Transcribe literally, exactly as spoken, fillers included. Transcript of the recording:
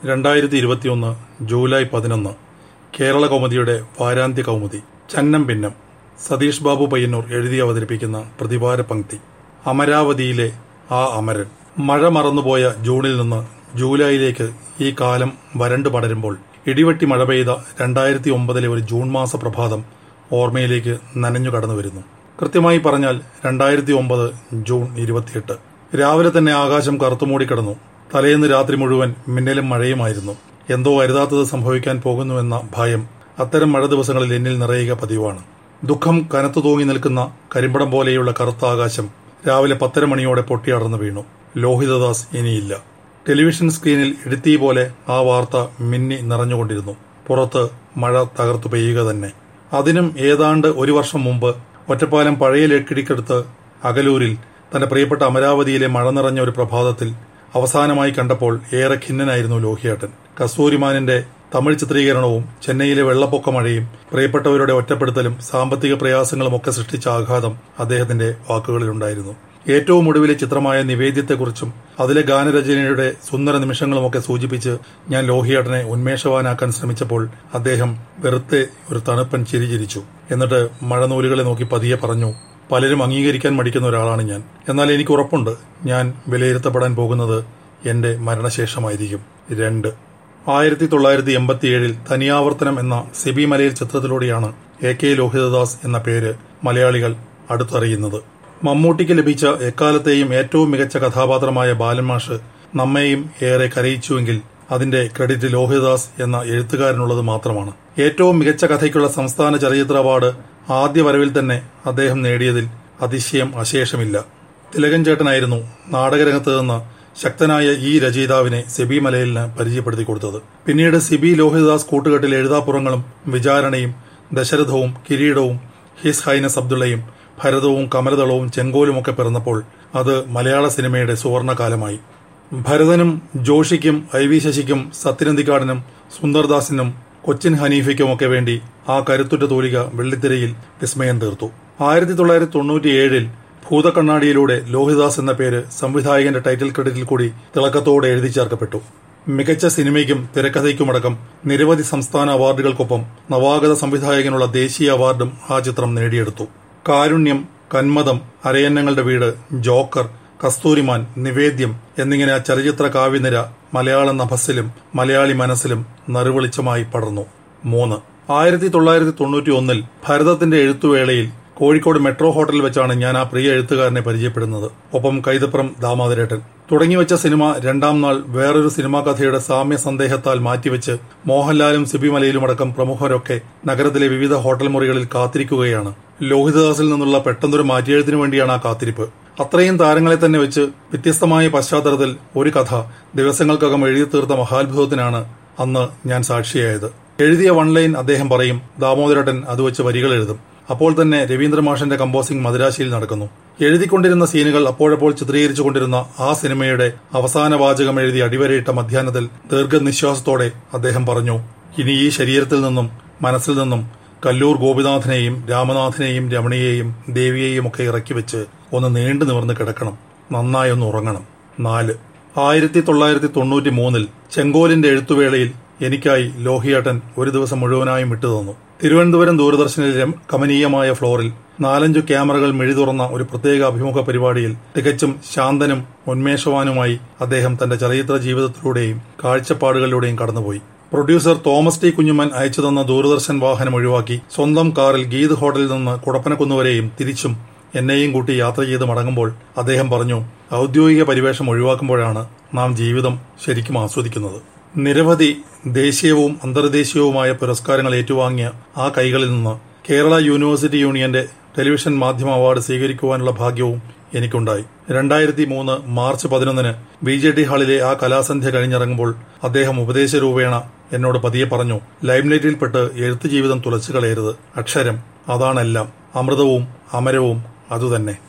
രണ്ടായിരത്തി ഇരുപത്തിയൊന്ന് ജൂലൈ പതിനൊന്ന് കേരള കൗമുദിയുടെ വാരാന്ത്യ കൗമുദി. ചന്നം ഭിന്നം. സതീഷ് ബാബു പയ്യന്നൂർ എഴുതി അവതരിപ്പിക്കുന്ന പ്രതിവാര പങ്ക്തി. അമരാവതിയിലെ ആ അമരൻ. മഴ മറന്നുപോയ ജൂണിൽ നിന്ന് ജൂലൈയിലേക്ക് ഈ കാലം വരണ്ടു പടരുമ്പോൾ ഇടിവെട്ടി മഴ പെയ്ത രണ്ടായിരത്തി ഒമ്പതിലെ ഒരു ജൂൺ മാസ പ്രഭാതം ഓർമ്മയിലേക്ക് നനഞ്ഞു കടന്നു വരുന്നു. കൃത്യമായി പറഞ്ഞാൽ രണ്ടായിരത്തി ഒമ്പത് ജൂൺ ഇരുപത്തിയെട്ട്. രാവിലെ തന്നെ ആകാശം കറുത്തുമൂടിക്കിടന്നു. തലേന്ന് രാത്രി മുഴുവൻ മിന്നലും മഴയുമായിരുന്നു. എന്തോ അരുതാത്തത് സംഭവിക്കാൻ പോകുന്നുവെന്ന ഭയം അത്തരം മഴ ദിവസങ്ങളിൽ എന്നിൽ നിറയുക പതിവാണ്. ദുഃഖം കനത്തു തൂങ്ങി നിൽക്കുന്ന കരിമ്പടം പോലെയുള്ള കറുത്ത ആകാശം രാവിലെ പത്തര മണിയോടെ പൊട്ടിയടർന്നു വീണു. ലോഹിതദാസ് ഇനിയില്ല. ടെലിവിഷൻ സ്ക്രീനിൽ ഇടുത്തി പോലെ ആ വാർത്ത മിന്നി നിറഞ്ഞുകൊണ്ടിരുന്നു. പുറത്ത് മഴ തകർത്തു പെയ്യുക തന്നെ. അതിനും ഏതാണ്ട് ഒരു വർഷം മുമ്പ് ഒറ്റപ്പാലം പഴയ ലക്കിടിക്കടുത്ത് അകലൂരിൽ തന്റെ പ്രിയപ്പെട്ട അമരാവതിയിലെ മഴ നിറഞ്ഞ ഒരു പ്രഭാതത്തിൽ അവസാനമായി കണ്ടപ്പോൾ ഏറെ ഖിന്നനായിരുന്നു ലോഹിയേട്ടൻ. കസ്തൂരിമാനിന്റെ തമിഴ് ചിത്രീകരണവും ചെന്നൈയിലെ വെള്ളപ്പൊക്ക മഴയും പ്രിയപ്പെട്ടവരുടെ ഒറ്റപ്പെടുത്തലും സാമ്പത്തിക പ്രയാസങ്ങളും ഒക്കെ സൃഷ്ടിച്ച ആഘാതം അദ്ദേഹത്തിന്റെ വാക്കുകളിലുണ്ടായിരുന്നു. ഏറ്റവും ഒടുവിലെ ചിത്രമായ നിവേദ്യത്തെക്കുറിച്ചും അതിലെ ഗാനരചനയുടെ സുന്ദര നിമിഷങ്ങളുമൊക്കെ സൂചിപ്പിച്ച് ഞാൻ ലോഹിയേട്ടനെ ഉന്മേഷവാനാക്കാൻ ശ്രമിച്ചപ്പോൾ അദ്ദേഹം വെറുതെ ഒരു തണുപ്പൻ ചിരി ചിരിച്ചു. എന്നിട്ട് മഴനൂലുകളെ നോക്കി പതിയെ പറഞ്ഞു, പലരും അംഗീകരിക്കാൻ മടിക്കുന്ന ഒരാളാണ് ഞാൻ. എന്നാൽ എനിക്ക് ഉറപ്പുണ്ട്, ഞാൻ വിലയിരുത്തപ്പെടാൻ പോകുന്നത് എന്റെ മരണശേഷമായിരിക്കും. രണ്ട് ആയിരത്തി തൊള്ളായിരത്തി എൺപത്തിയേഴിൽ തനിയാവർത്തനം എന്ന സിബി മലയിൽ ചിത്രത്തിലൂടെയാണ് എ കെ ലോഹിതദാസ് എന്ന പേര് മലയാളികൾ അടുത്തറിയുന്നത്. മമ്മൂട്ടിക്ക് ലഭിച്ച എക്കാലത്തെയും ഏറ്റവും മികച്ച കഥാപാത്രമായ ബാലൻമാഷ് നമ്മെയും ഏറെ കരയിച്ചുവെങ്കിൽ അതിന്റെ ക്രെഡിറ്റ് ലോഹിതദാസ് എന്ന എഴുത്തുകാരനുള്ളത് മാത്രമാണ്. ഏറ്റവും മികച്ച കഥയ്ക്കുള്ള സംസ്ഥാന ചലച്ചിത്ര അവാർഡ് ആദ്യ വരവിൽ തന്നെ അദ്ദേഹം നേടിയതിൽ അതിശയം അശേഷമില്ല. തിലകൻ ചേട്ടനായിരുന്നു നാടകരംഗത്ത് നിന്ന് ശക്തനായ ഈ രചയിതാവിനെ സിബി മലയിലിന് പരിചയപ്പെടുത്തി കൊടുത്തത്. പിന്നീട് സിബി ലോഹിതദാസ് കൂട്ടുകെട്ടിൽ എഴുതാപ്പുറങ്ങളും വിചാരണയും ദശരഥവും കിരീടവും ഹിസ് ഹൈനസ് അബ്ദുള്ളയും ഭരതവും കമലദളവും ചെങ്കോലുമൊക്കെ പിറന്നപ്പോൾ അത് മലയാള സിനിമയുടെ സുവർണകാലമായി. ഭരതനും ജോഷിക്കും ഐ വി ശശിക്കും സത്യനന്ദിക്കാടിനും സുന്ദർദാസിനും കൊച്ചിൻ ഹനീഫയ്ക്കുമൊക്കെ വേണ്ടി ആ കരുത്തുറ്റ തൂലിക വെള്ളിത്തിരയിൽ വിസ്മയം തീർത്തു. ആയിരത്തി തൊള്ളായിരത്തി തൊണ്ണൂറ്റി ഏഴിൽ ഭൂതക്കണ്ണാടിയിലൂടെ ലോഹിതദാസ് എന്ന പേര് സംവിധായകന്റെ ടൈറ്റിൽ ക്രെഡിറ്റിൽ കൂടി തിളക്കത്തോടെ എഴുതി ചേർക്കപ്പെട്ടു. മികച്ച സിനിമയ്ക്കും തിരക്കഥയ്ക്കുമടക്കം നിരവധി സംസ്ഥാന അവാർഡുകൾക്കൊപ്പം നവാഗത സംവിധായകനുള്ള ദേശീയ അവാർഡും ആ ചിത്രം നേടിയെടുത്തു. കാരുണ്യം, കന്മദം, അരയന്നങ്ങളുടെ വീട്, ജോക്കർ, കസ്തൂരിമാൻ, നിവേദ്യം എന്നിങ്ങനെ ആ ചലച്ചിത്ര കാവ്യനിര മലയാള നഭസ്സിലും മലയാളി മനസ്സിലും നറുവെളിച്ചമായി പടർന്നു. മൂന്ന് ആയിരത്തി തൊള്ളായിരത്തി തൊണ്ണൂറ്റി ഒന്നിൽ ഭരതത്തിന്റെ എഴുത്തുവേളയിൽ കോഴിക്കോട് മെട്രോ ഹോട്ടലിൽ വെച്ചാണ് ഞാൻ ആ പ്രിയ എഴുത്തുകാരനെ പരിചയപ്പെടുന്നത്. ഒപ്പം കൈതപ്രം ദാമോദരേട്ടൻ. തുടങ്ങിവെച്ച സിനിമ രണ്ടാം നാൾ വേറൊരു സിനിമാ കഥയുടെ സാമ്യ സന്ദേഹത്താൽ മാറ്റിവെച്ച് മോഹൻലാലും സിബി മലയിലുമടക്കം പ്രമുഖരൊക്കെ നഗരത്തിലെ വിവിധ ഹോട്ടൽ മുറികളിൽ കാത്തിരിക്കുകയാണ്. ലോഹിതദാസിൽ നിന്നുള്ള പെട്ടെന്നൊരു മാറ്റിയെഴുത്തിനു വേണ്ടിയാണ് ആ കാത്തിരിപ്പ്. അത്രയും താരങ്ങളെ തന്നെ വെച്ച് വ്യത്യസ്തമായ പശ്ചാത്തലത്തിൽ ഒരു കഥ ദിവസങ്ങൾക്കകം എഴുതി തീർത്ത മഹാത്ഭുതത്തിനാണ് അന്ന് ഞാൻ സാക്ഷിയായത്. എഴുതിയ വൺ ലൈൻ അദ്ദേഹം പറയും, ദാമോദരേട്ടൻ അത് വെച്ച് വരികൾ എഴുതും. അപ്പോൾ തന്നെ രവീന്ദ്ര മാഷിന്റെ കമ്പോസിംഗ് മദിരാശിയിൽ നടക്കുന്നു. എഴുതിക്കൊണ്ടിരുന്ന സീനുകൾ അപ്പോഴപ്പോൾ ചിത്രീകരിച്ചുകൊണ്ടിരുന്ന ആ സിനിമയുടെ അവസാന വാചകം എഴുതി അടിവരയിട്ട മധ്യാഹ്നത്തിൽ ദീർഘനിശ്വാസത്തോടെ അദ്ദേഹം പറഞ്ഞു, ഇനി ഈ ശരീരത്തിൽ നിന്നും മനസ്സിൽ നിന്നും കല്ലൂർ ഗോപിനാഥനെയും രാമനാഥനെയും രമണിയെയും ദേവിയെയും ഒക്കെ ഇറക്കി വെച്ച് ഒന്ന് നീണ്ടു നിവർന്ന് കിടക്കണം, നന്നായി ഒന്ന് ഉറങ്ങണം. നാല് ആയിരത്തി തൊള്ളായിരത്തി തൊണ്ണൂറ്റി മൂന്നിൽ ചെങ്കോലിന്റെ എഴുത്തുവേളയിൽ എനിക്കായി ലോഹിയേട്ടൻ ഒരു ദിവസം മുഴുവനായും വിട്ടുതന്നു. തിരുവനന്തപുരം ദൂരദർശനിലെ കമനീയമായ ഫ്ലോറിൽ നാലഞ്ചു ക്യാമറകൾ മിഴി തുറന്ന ഒരു പ്രത്യേക അഭിമുഖ പരിപാടിയിൽ തികച്ചും ശാന്തനും ഉന്മേഷവാനുമായി അദ്ദേഹം തന്റെ ചലച്ചിത്ര ജീവിതത്തിലൂടെയും കാഴ്ചപ്പാടുകളിലൂടെയും കടന്നുപോയി. പ്രൊഡ്യൂസർ തോമസ് ടി കുഞ്ഞുമൻ അയച്ചു തന്ന ദൂരദർശൻ വാഹനം ഒഴിവാക്കി സ്വന്തം കാറിൽ ഗീത് ഹോട്ടലിൽ നിന്ന് കുടപ്പനക്കുന്നുവരെയും തിരിച്ചും എന്നെയും കൂട്ടി യാത്ര ചെയ്ത് മടങ്ങുമ്പോൾ അദ്ദേഹം പറഞ്ഞു, ഔദ്യോഗിക പരിവേഷം ഒഴിവാക്കുമ്പോഴാണ് നാം ജീവിതം ശരിക്കും ആസ്വദിക്കുന്നത്. നിരവധി ദേശീയവും അന്തർദേശീയവുമായ പുരസ്കാരങ്ങൾ ഏറ്റുവാങ്ങിയ ആ കൈകളിൽ നിന്ന് കേരള യൂണിവേഴ്സിറ്റി യൂണിയന്റെ ടെലിവിഷൻ മാധ്യമ അവാർഡ് സ്വീകരിക്കുവാനുള്ള ഭാഗ്യവും എനിക്കുണ്ടായി. രണ്ടായിരത്തി മൂന്ന് മാർച്ച് പതിനൊന്നിന് ബി ജെ ടി ഹാളിലെ ആ കലാസന്ധ്യ കഴിഞ്ഞിറങ്ങുമ്പോൾ അദ്ദേഹം ഉപദേശ രൂപേണ എന്നോട് പതിയെ പറഞ്ഞു, ലൈംലൈറ്റിൽപ്പെട്ട് എഴുത്തു ജീവിതം തുലച്ചു കളയരുത്. അക്ഷരം അതാണെല്ലാം. അമൃതവും അമരവും അതുതന്നെ.